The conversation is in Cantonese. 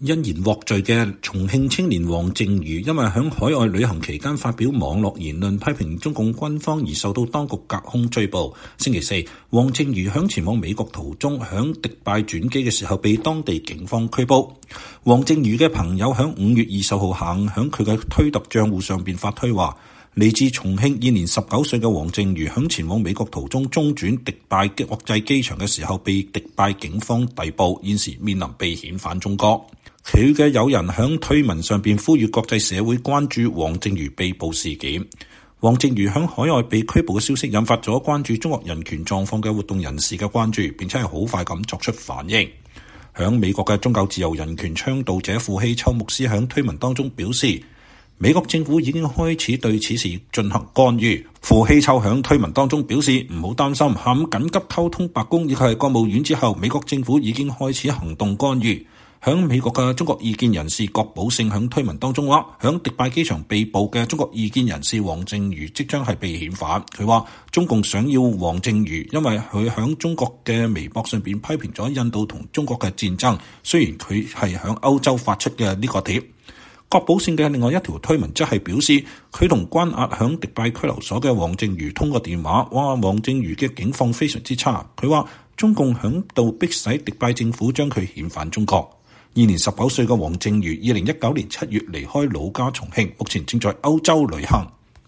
因言獲罪嘅重慶青年黃靖瑜，因為喺海外旅行期間發表網絡言論批評中共軍方而受到當局隔空追捕。星期四，黃靖瑜喺前往美國途中，喺迪拜轉機嘅時候被當地警方拘捕。黃靖瑜嘅朋友喺5月20號下午喺佢嘅推特賬戶上邊發推話，嚟自重慶現年19歲嘅黃靖瑜喺前往美國途中中轉迪拜國際機場嘅時候被迪拜警方逮捕，現時面臨被遣返中國。佢嘅友人喺推文上邊呼籲國際社會關注黃靖瑜被捕事件。黃靖瑜喺海外被拘捕嘅消息引發咗關注中國人權狀況嘅活動人士嘅關注，並且係好快咁作出反應。喺美國嘅宗教自由人權倡導者傅希秋牧師喺推文當中表示，美國政府已經開始對此事進行干預。傅希秋喺推文當中表示，唔好擔心，下午緊急溝通白宮以及係國務院之後，美國政府已經開始行動干預。喺美國嘅中國異見人士郭寶勝喺推文當中話，喺迪拜機場被捕嘅中國異見人士黃靖瑜即將係被遣返。佢話中共想要黃靖瑜，因為佢喺中國嘅微博上邊批評咗印度同中國嘅戰爭，雖然佢係喺歐洲發出嘅呢個帖。郭寶勝嘅另外一條推文則係表示，佢同關押喺迪拜拘留所嘅黃靖瑜通過電話，話黃靖瑜嘅境況非常之差。佢話中共響度迫使迪拜政府將佢遣返中國。現年19歲嘅黃靖瑜，2019年7月離開老家重慶，目前正在歐洲旅行。